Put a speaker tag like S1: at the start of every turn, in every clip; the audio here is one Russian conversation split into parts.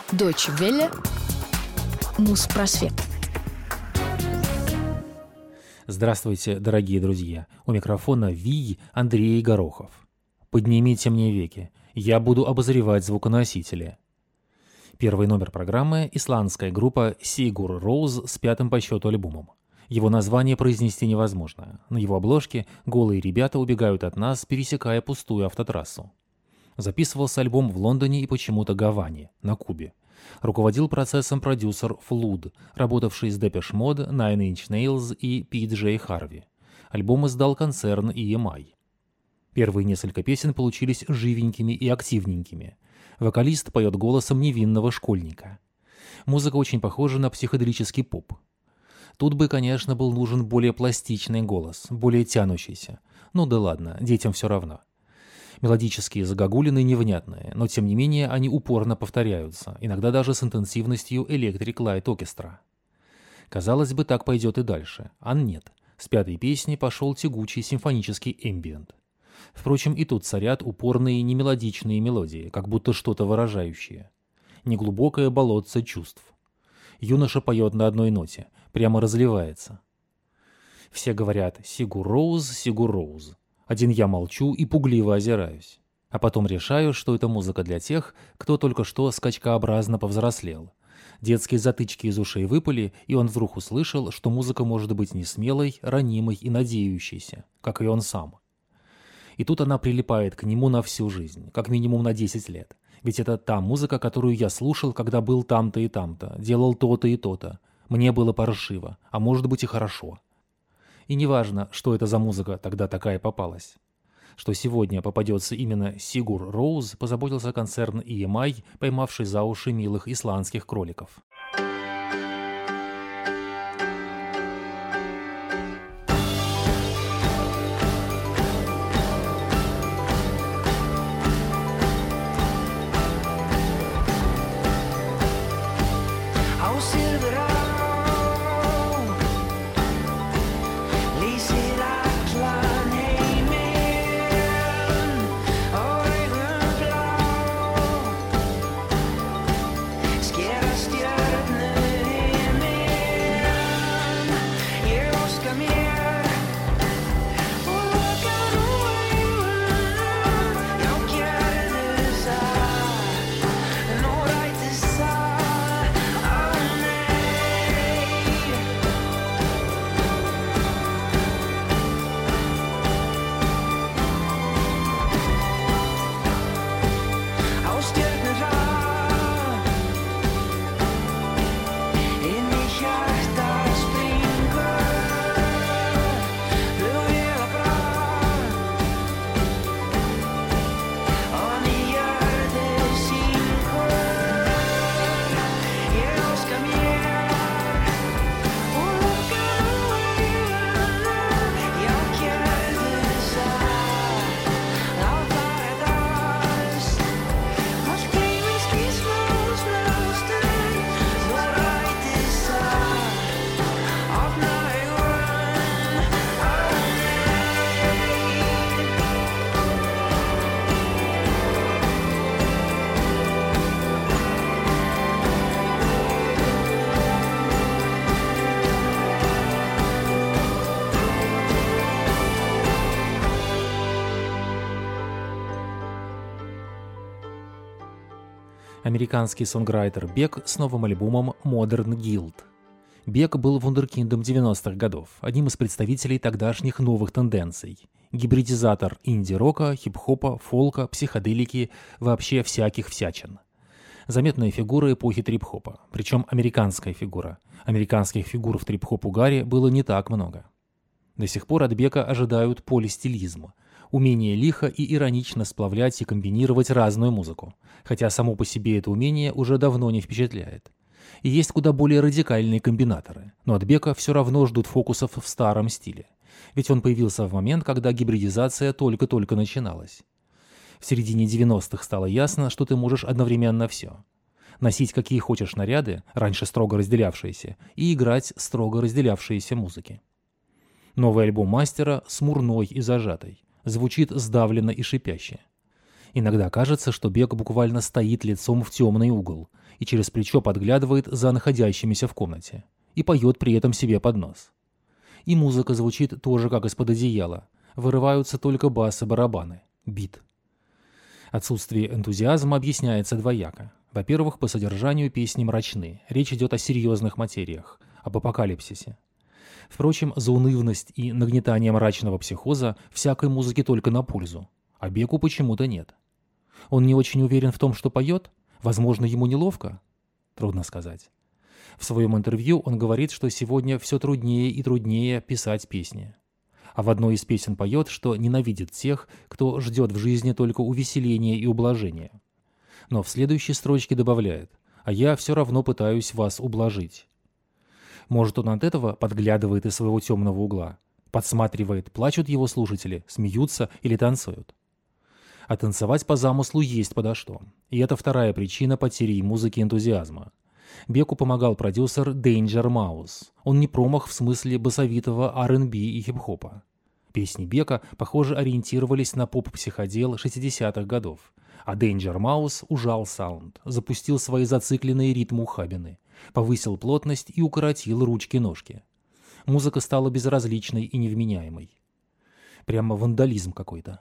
S1: Deutsche Welle. Муспросвет.
S2: Здравствуйте, дорогие друзья. У микрофона ВИИ Андрей Горохов. Поднимите мне веки. Я буду обозревать звуконосители. Первый номер программы – исландская группа Sigur Rós с 5-м по счету альбомом. Его название произнести невозможно. На его обложке голые ребята убегают от нас, пересекая пустую автотрассу. Записывался альбом в Лондоне и почему-то Гаване, на Кубе. Руководил процессом продюсер Flood, работавший с Depeche Mode, Nine Inch Nails и PJ Harvey. Альбом издал концерн EMI. Первые несколько песен получились живенькими и активненькими. Вокалист поет голосом невинного школьника. Музыка очень похожа на психоделический поп. Тут бы, конечно, был нужен более пластичный голос, более тянущийся. Ну да ладно, детям все равно. Мелодические загогулины невнятные, но тем не менее они упорно повторяются, иногда даже с интенсивностью Electric Light Orchestra. Казалось бы, так пойдет и дальше, а нет. С 5-й песни пошел тягучий симфонический эмбиент. Впрочем, и тут царят упорные немелодичные мелодии, как будто что-то выражающее. Неглубокое болотце чувств. Юноша поет на одной ноте, прямо разливается. Все говорят «Sigur Rós, Sigur Rós». Один я молчу и пугливо озираюсь. А потом решаю, что это музыка для тех, кто только что скачкообразно повзрослел. Детские затычки из ушей выпали, и он вдруг услышал, что музыка может быть несмелой, ранимой и надеющейся, как и он сам. И тут она прилипает к нему на всю жизнь, как минимум на 10 лет. Ведь это та музыка, которую я слушал, когда был там-то и там-то, делал то-то и то-то. Мне было паршиво, а может быть и хорошо. И неважно, что это за музыка тогда такая попалась. Что сегодня попадется именно Sigur Rós, позаботился концерн EMI, поймавший за уши милых исландских кроликов. Американский сонграйтер Бек с новым альбомом Modern Guild. Бек был вундеркиндом 90-х годов, одним из представителей тогдашних новых тенденций. Гибридизатор инди-рока, хип-хопа, фолка, психоделики, вообще всяких всячин. Заметная фигура эпохи трип-хопа, причем американская фигура. Американских фигур в трип-хоп-угаре было не так много. До сих пор от Бека ожидают полистилизм. Умение лихо и иронично сплавлять и комбинировать разную музыку, хотя само по себе это умение уже давно не впечатляет. И есть куда более радикальные комбинаторы, но от Бека все равно ждут фокусов в старом стиле, ведь он появился в момент, когда гибридизация только-только начиналась. В середине 90-х стало ясно, что ты можешь одновременно все. Носить какие хочешь наряды, раньше строго разделявшиеся, и играть строго разделявшиеся музыки. Новый альбом мастера смурной и зажатый. Звучит сдавленно и шипяще. Иногда кажется, что Бек буквально стоит лицом в темный угол и через плечо подглядывает за находящимися в комнате и поет при этом себе под нос. И музыка звучит тоже как из-под одеяла. Вырываются только бас и барабаны. Бит. Отсутствие энтузиазма объясняется двояко. Во-первых, по содержанию песни мрачны. Речь идет о серьезных материях, об апокалипсисе. Впрочем, заунывность и нагнетание мрачного психоза всякой музыке только на пользу, а Беку почему-то нет. Он не очень уверен в том, что поет? Возможно, ему неловко? Трудно сказать. В своем интервью он говорит, что сегодня все труднее и труднее писать песни. А в одной из песен поет, что ненавидит тех, кто ждет в жизни только увеселения и ублажения. Но в следующей строчке добавляет: «А я все равно пытаюсь вас ублажить». Может, он от этого подглядывает из своего темного угла, подсматривает, плачут его слушатели, смеются или танцуют. А танцевать по замыслу есть подо что. И это вторая причина потери музыки энтузиазма. Беку помогал продюсер Danger Mouse. Он не промах в смысле басовитого R&B и хип-хопа. Песни Бека, похоже, ориентировались на поп-психодел 60-х годов. А Danger Mouse ужал саунд, запустил свои зацикленные ритм-ухабины, повысил плотность и укоротил ручки-ножки. Музыка стала безразличной и невменяемой. Прямо вандализм какой-то.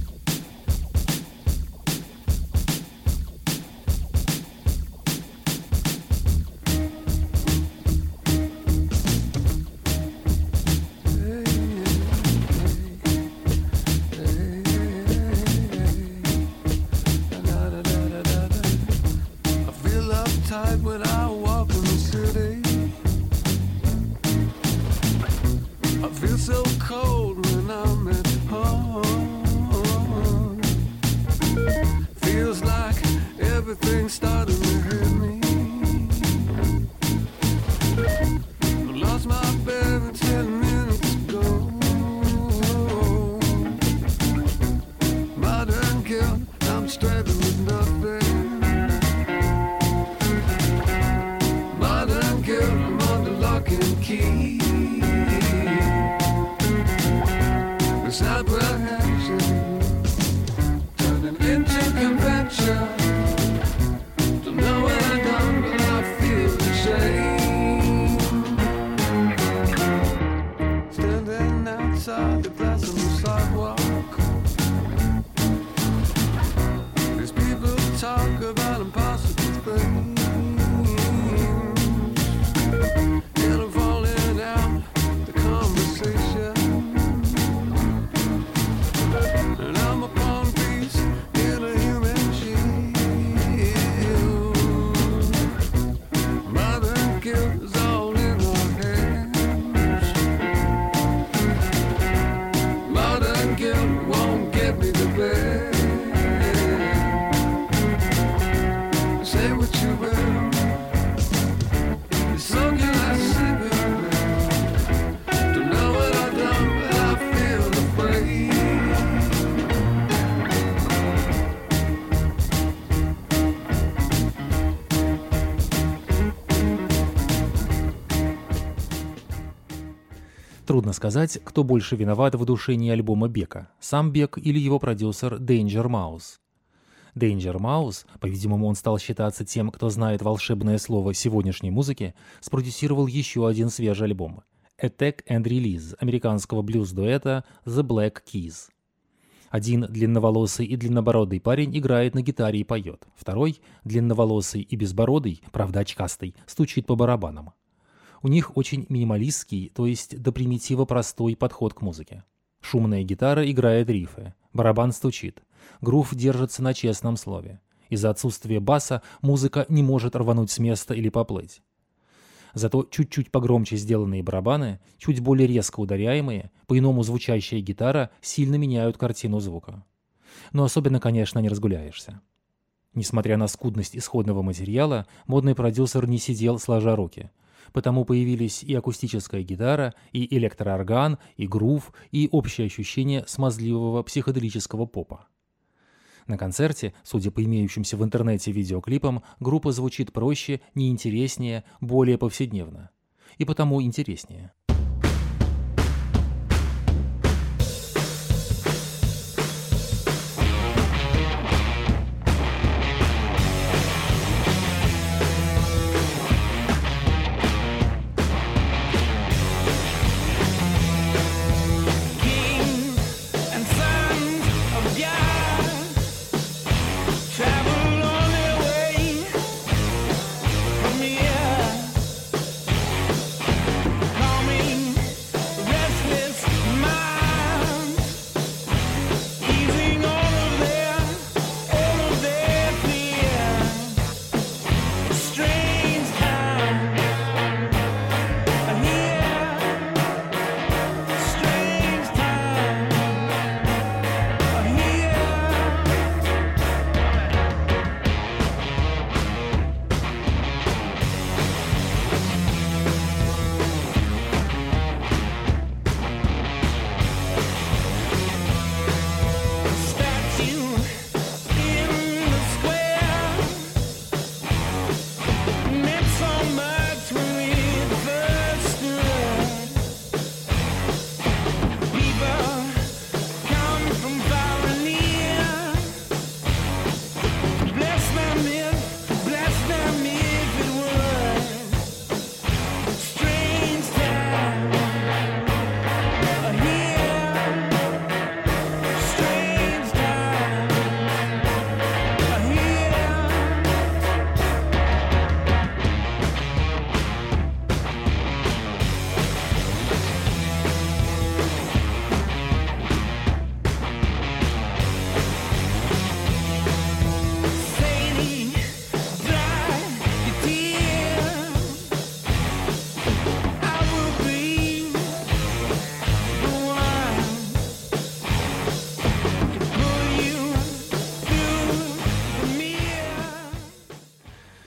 S2: Трудно сказать, кто больше виноват в удушении альбома Бека, сам Бек или его продюсер Danger Mouse. Danger Mouse, по-видимому, он стал считаться тем, кто знает волшебное слово сегодняшней музыки, спродюсировал еще один свежий альбом – Attack and Release американского блюз-дуэта The Black Keys. Один длинноволосый и длиннобородый парень играет на гитаре и поет. Второй, длинноволосый и безбородый, правда очкастый, стучит по барабанам. У них очень минималистский, то есть до примитива простой подход к музыке. Шумная гитара играет рифы, барабан стучит, грув держится на честном слове. Из-за отсутствия баса музыка не может рвануть с места или поплыть. Зато чуть-чуть погромче сделанные барабаны, чуть более резко ударяемые, по-иному звучащая гитара сильно меняют картину звука. Но особенно, конечно, не разгуляешься. Несмотря на скудность исходного материала, модный продюсер не сидел сложа руки. Потому появились и акустическая гитара, и электроорган, и грув, и общее ощущение смазливого психоделического попа. На концерте, судя по имеющимся в интернете видеоклипам, группа звучит проще, неинтереснее, более повседневно. И потому интереснее.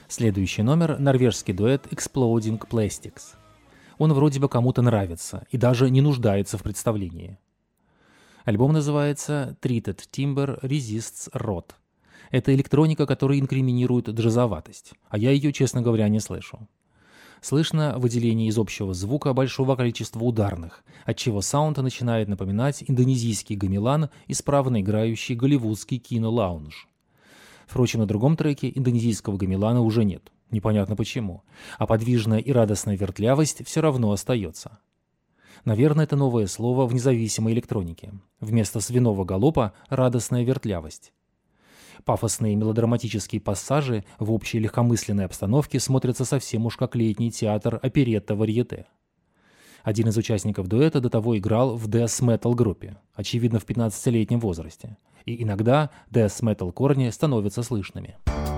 S2: Следующий номер – норвежский дуэт Exploding Plastics. Он вроде бы кому-то нравится и даже не нуждается в представлении. Альбом называется Treated Timber Resists Rot. Это электроника, которая инкриминирует джазоватость, а я ее, честно говоря, не слышу. Слышно выделение из общего звука большого количества ударных, отчего саунд начинает напоминать индонезийский гамелан, исправно играющий голливудский кино-лаунж. Впрочем, на другом треке индонезийского гамелана уже нет, непонятно почему, а подвижная и радостная вертлявость все равно остается. Наверное, это новое слово в независимой электронике. Вместо свиного галопа – радостная вертлявость. Пафосные мелодраматические пассажи в общей легкомысленной обстановке смотрятся совсем уж как летний театр оперетта-варьете. Один из участников дуэта до того играл в дэс-метал группе, очевидно в 15-летнем возрасте, и иногда дэс-метал корни становятся слышными.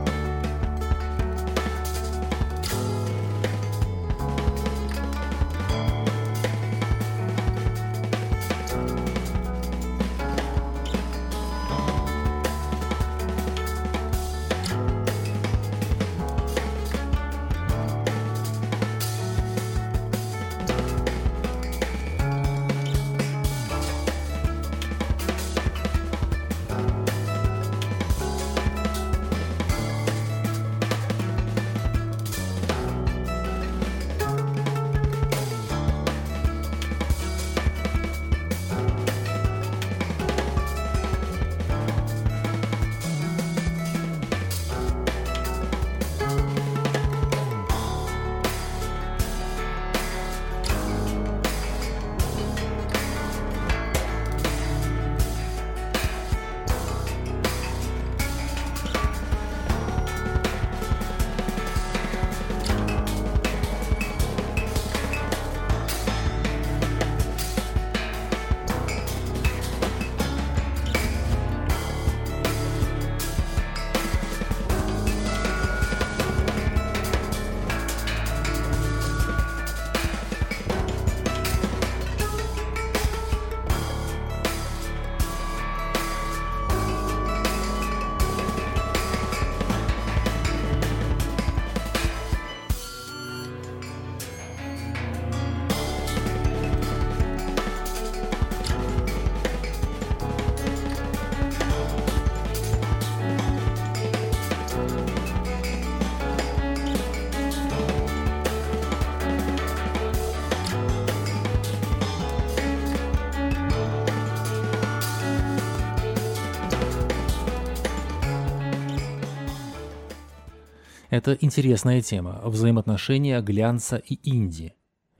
S2: Это интересная тема – взаимоотношения глянца и инди.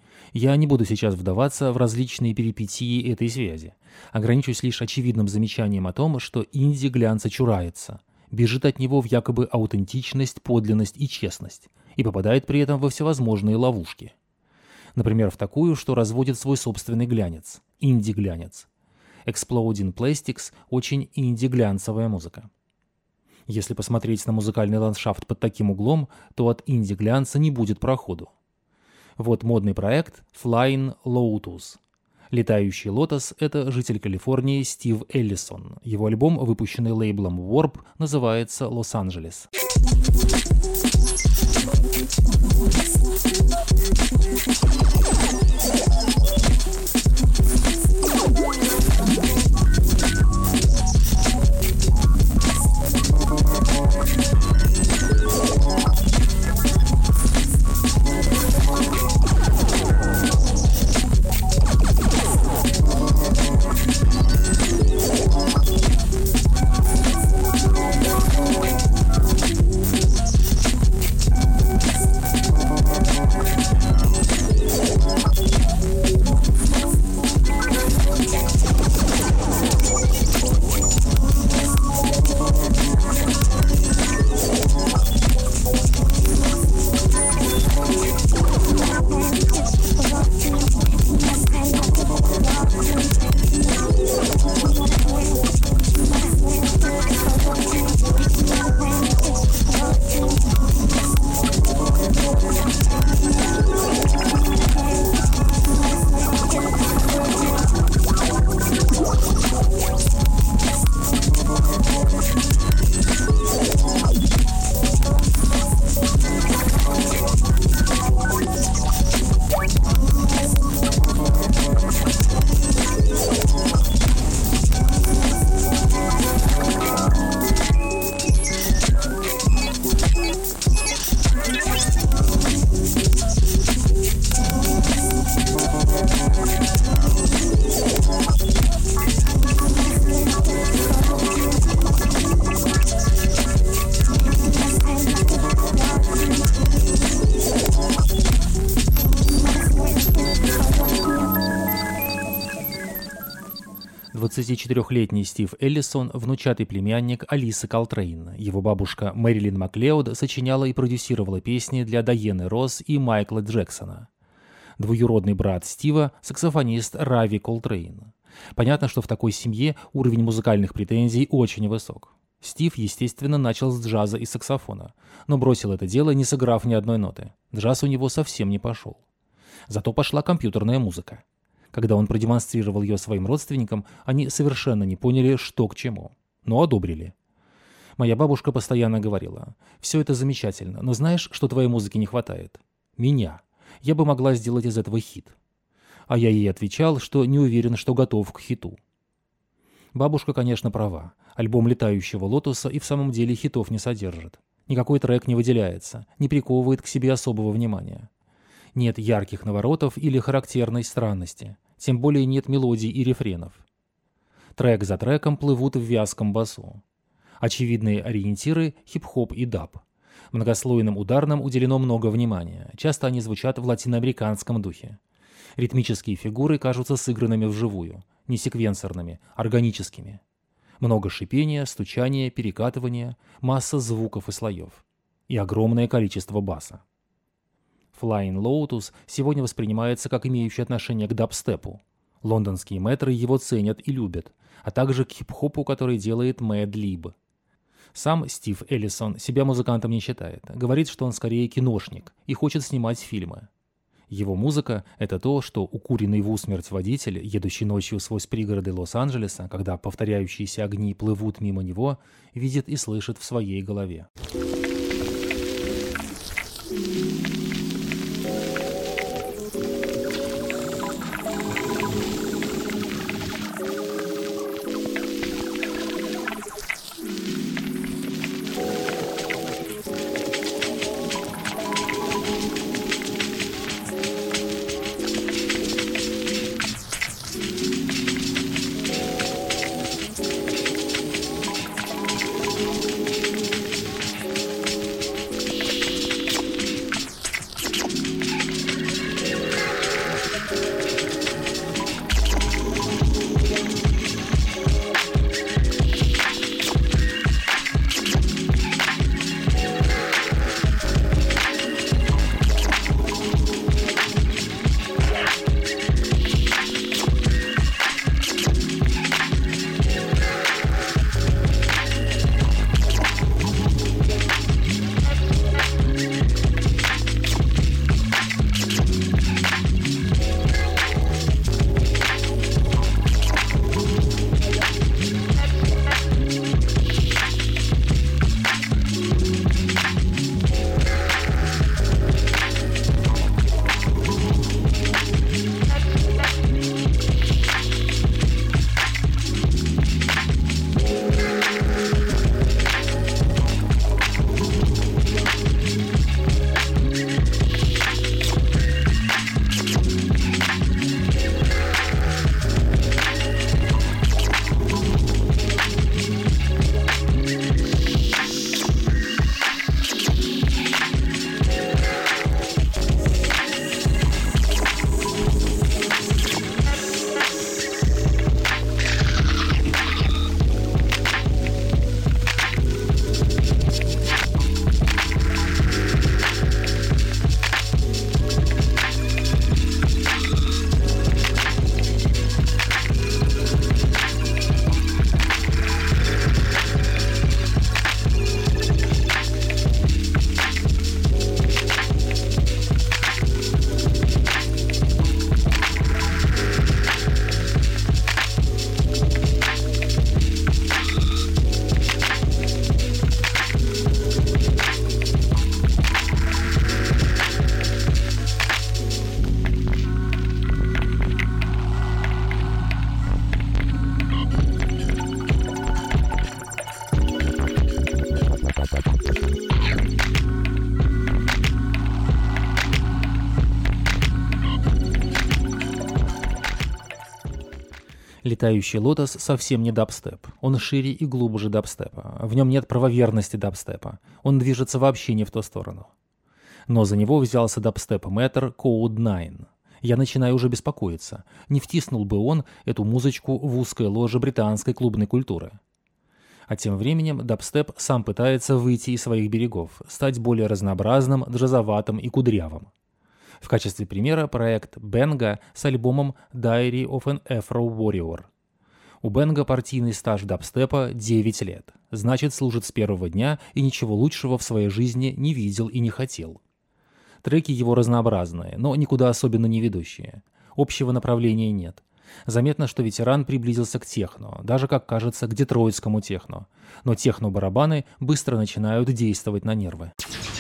S2: Я не буду сейчас вдаваться в различные перипетии этой связи. Ограничусь лишь очевидным замечанием о том, что инди глянца чурается, бежит от него в якобы аутентичность, подлинность и честность, и попадает при этом во всевозможные ловушки. Например, в такую, что разводит свой собственный глянец – инди-глянец. Exploding Plastics – очень инди-глянцевая музыка. Если посмотреть на музыкальный ландшафт под таким углом, то от инди-глянца не будет проходу. Вот модный проект Flying Lotus. Летающий лотос – это житель Калифорнии Стив Эллисон. Его альбом, выпущенный лейблом Warp, называется «Лос-Анджелес». 24-летний Стив Эллисон – внучатый племянник Алисы Колтрейн. Его бабушка Мэрилин Маклеод сочиняла и продюсировала песни для Дайаны Росс и Майкла Джексона. Двоюродный брат Стива – саксофонист Рави Колтрейн. Понятно, что в такой семье уровень музыкальных претензий очень высок. Стив, естественно, начал с джаза и саксофона, но бросил это дело, не сыграв ни одной ноты. Джаз у него совсем не пошел. Зато пошла компьютерная музыка. Когда он продемонстрировал ее своим родственникам, они совершенно не поняли, что к чему, но одобрили. Моя бабушка постоянно говорила: «Все это замечательно, но знаешь, что твоей музыки не хватает? Меня. Я бы могла сделать из этого хит». А я ей отвечал, что не уверен, что готов к хиту. Бабушка, конечно, права. Альбом «Летающего лотоса» и в самом деле хитов не содержит. Никакой трек не выделяется, не приковывает к себе особого внимания. Нет ярких наворотов или характерной странности, тем более нет мелодий и рефренов. Трек за треком плывут в вязком басу. Очевидные ориентиры – хип-хоп и даб. Многослойным ударным уделено много внимания, часто они звучат в латиноамериканском духе. Ритмические фигуры кажутся сыгранными вживую, не секвенсорными, органическими. Много шипения, стучания, перекатывания, масса звуков и слоев. И огромное количество баса. Flying Lotus сегодня воспринимается как имеющий отношение к дабстепу. Лондонские мэтры его ценят и любят, а также к хип-хопу, который делает Мэд Либ. Сам Стив Эллисон себя музыкантом не считает, говорит, что он скорее киношник и хочет снимать фильмы. Его музыка – это то, что укуренный в усмерть водитель, едущий ночью сквозь пригороды Лос-Анджелеса, когда повторяющиеся огни плывут мимо него, видит и слышит в своей голове. «Летающий лотос» совсем не дабстеп. Он шире и глубже дабстепа. В нем нет правоверности дабстепа. Он движется вообще не в ту сторону. Но за него взялся дабстеп-мэтр Code 9. Я начинаю уже беспокоиться, не втиснул бы он эту музычку в узкое ложе британской клубной культуры. А тем временем дабстеп сам пытается выйти из своих берегов, стать более разнообразным, джазоватым и кудрявым. В качестве примера проект Бенга с альбомом Diary of an Afro Warrior. У Бенга партийный стаж дабстепа 9 лет, значит, служит с первого дня и ничего лучшего в своей жизни не видел и не хотел. Треки его разнообразные, но никуда особенно не ведущие. Общего направления нет. Заметно, что ветеран приблизился к техно, даже, как кажется, к детройтскому техно. Но техно-барабаны быстро начинают действовать на нервы.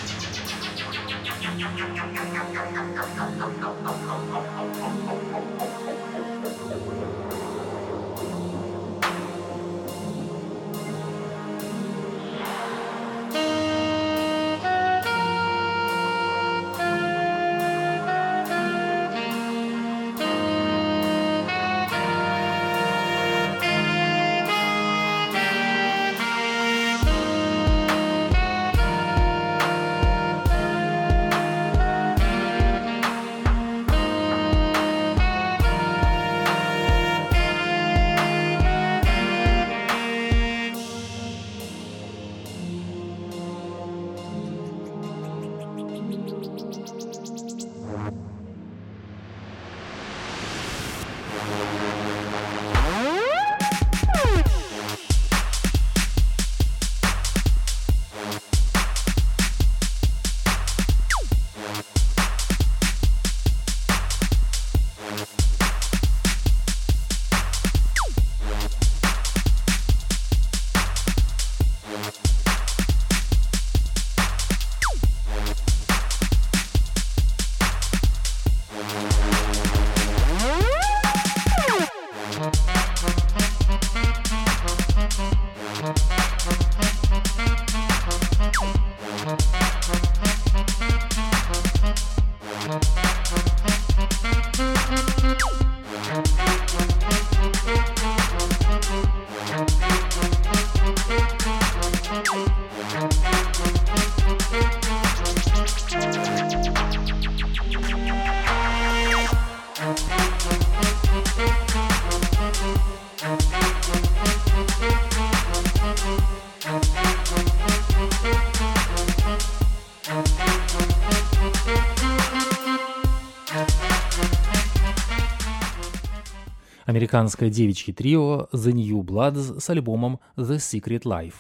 S2: Американское девичье трио The New Bloods с альбомом The Secret Life.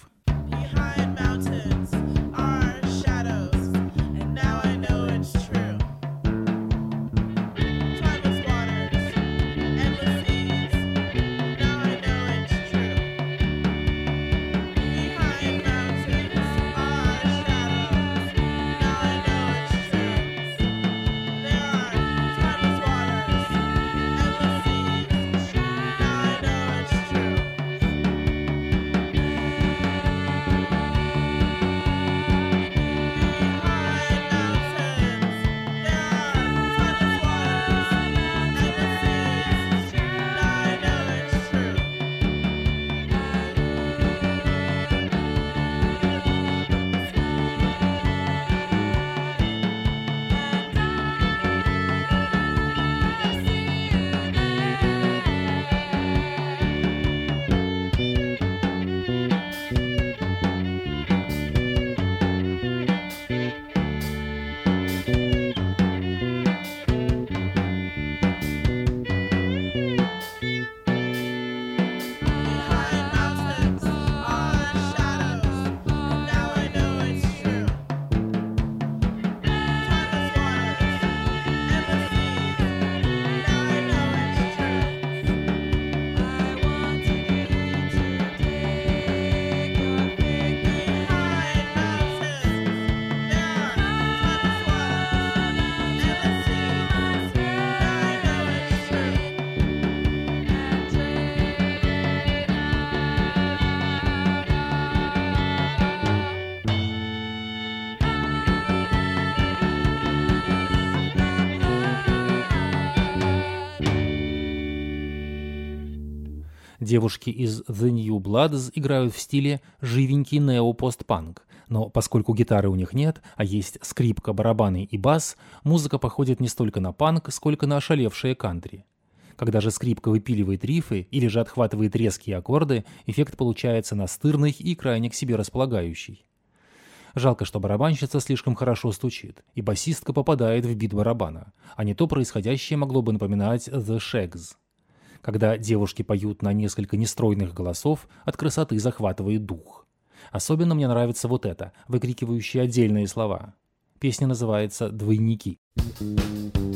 S2: Девушки из The New Bloods играют в стиле живенький нео-постпанк, Но поскольку гитары у них нет, а есть скрипка, барабаны и бас, музыка походит не столько на панк, сколько на ошалевшее кантри. Когда же скрипка выпиливает рифы или же отхватывает резкие аккорды, эффект получается настырный и крайне к себе располагающий. Жалко, что барабанщица слишком хорошо стучит, и басистка попадает в бит барабана, а не то происходящее могло бы напоминать The Shags. Когда девушки поют на несколько нестройных голосов, от красоты захватывает дух. Особенно мне нравится вот это, выкрикивающие отдельные слова. Песня называется «Двойники».